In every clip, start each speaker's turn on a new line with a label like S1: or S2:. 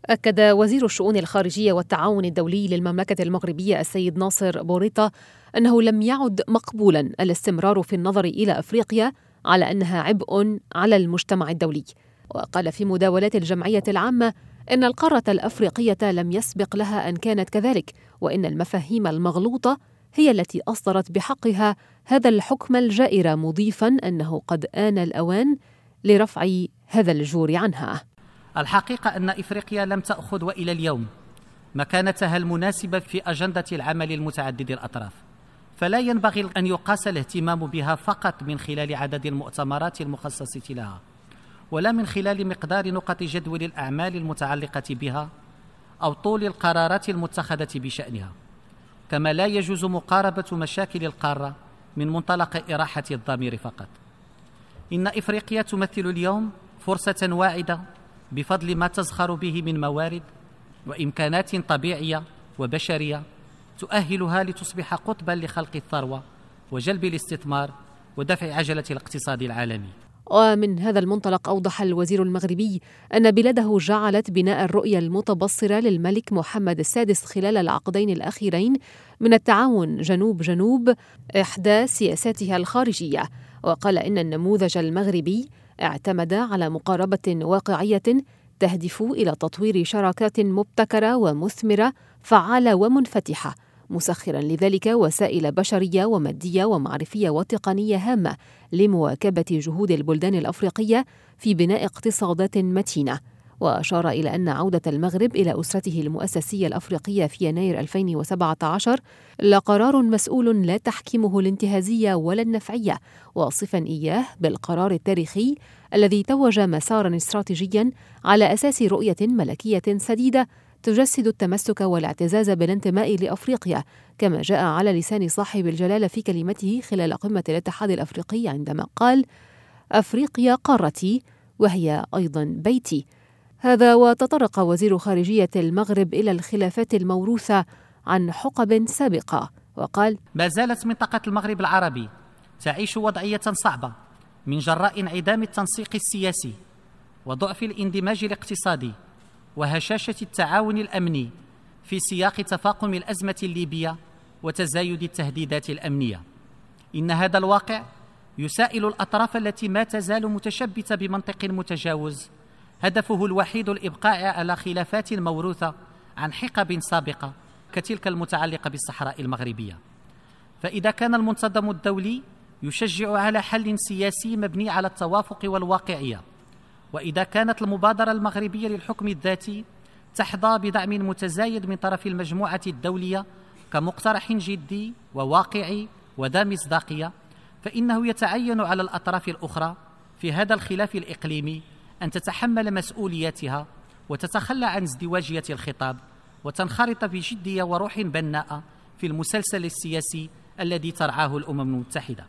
S1: أكد وزير الشؤون الخارجية والتعاون الدولي للمملكة المغربية السيد ناصر بوريطة أنه لم يعد مقبولا الاستمرار في النظر إلى أفريقيا على أنها عبء على المجتمع الدولي. وقال في مداولات الجمعية العامة إن القارة الأفريقية لم يسبق لها أن كانت كذلك، وإن المفاهيم المغلوطة هي التي أصدرت بحقها هذا الحكم الجائر، مضيفا أنه قد آن الأوان لرفع هذا الجور عنها.
S2: الحقيقة أن إفريقيا لم تأخذ وإلى اليوم مكانتها المناسبة في أجندة العمل المتعدد الأطراف، فلا ينبغي أن يقاس الاهتمام بها فقط من خلال عدد المؤتمرات المخصصة لها، ولا من خلال مقدار نقط جدول الأعمال المتعلقة بها أو طول القرارات المتخذة بشأنها. كما لا يجوز مقاربة مشاكل القارة من منطلق إراحة الضمير فقط. إن إفريقيا تمثل اليوم فرصة واعدة بفضل ما تزخر به من موارد وإمكانات طبيعية وبشرية تؤهلها لتصبح قطباً لخلق الثروة وجلب الاستثمار ودفع عجلة الاقتصاد العالمي.
S1: ومن هذا المنطلق أوضح الوزير المغربي أن بلاده جعلت بناء الرؤية المتبصرة للملك محمد السادس خلال العقدين الأخيرين من التعاون جنوب جنوب إحدى سياساتها الخارجية. وقال إن النموذج المغربي اعتمد على مقاربة واقعية تهدف إلى تطوير شراكات مبتكرة ومثمرة فعالة ومنفتحة، مسخرا لذلك وسائل بشرية ومادية ومعرفية وتقنية هامة لمواكبة جهود البلدان الأفريقية في بناء اقتصادات متينة. وأشار إلى أن عودة المغرب إلى أسرته المؤسسية الأفريقية في يناير 2017 لقرار مسؤول لا تحكمه الانتهازية ولا النفعية، واصفا إياه بالقرار التاريخي الذي توج مسارا استراتيجيا على أساس رؤية ملكية سديدة تجسد التمسك والاعتزاز بالانتماء لأفريقيا، كما جاء على لسان صاحب الجلالة في كلمته خلال قمة الاتحاد الأفريقي عندما قال: أفريقيا قارتي وهي أيضا بيتي. هذا وتطرق وزير خارجية المغرب إلى الخلافات الموروثة عن حقب سابقة وقال:
S2: ما زالت منطقة المغرب العربي تعيش وضعية صعبة من جراء انعدام التنسيق السياسي وضعف الاندماج الاقتصادي وهشاشة التعاون الأمني في سياق تفاقم الأزمة الليبية وتزايد التهديدات الأمنية. إن هذا الواقع يسائل الأطراف التي ما تزال متشبثة بمنطق متجاوز هدفه الوحيد الإبقاء على خلافات موروثة عن حقب سابقة كتلك المتعلقة بالصحراء المغربية. فإذا كان المنظمة الدولي يشجع على حل سياسي مبني على التوافق والواقعية، وإذا كانت المبادرة المغربية للحكم الذاتي تحظى بدعم متزايد من طرف المجموعة الدولية كمقترح جدي وواقعي وذا مصداقية، فإنه يتعين على الأطراف الأخرى في هذا الخلاف الإقليمي أن تتحمل مسؤولياتها وتتخلى عن ازدواجية الخطاب وتنخرط بجدية وروح بناءة في المسلسل السياسي الذي ترعاه الأمم المتحدة.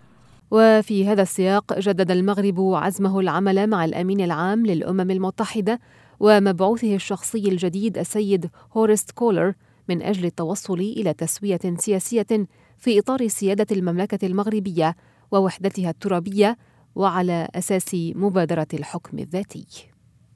S1: وفي هذا السياق جدد المغرب عزمه العمل مع الأمين العام للأمم المتحدة ومبعوثه الشخصي الجديد السيد هورست كولر من أجل التوصل إلى تسوية سياسية في إطار سيادة المملكة المغربية ووحدتها الترابية وعلى أساس مبادرة الحكم الذاتي.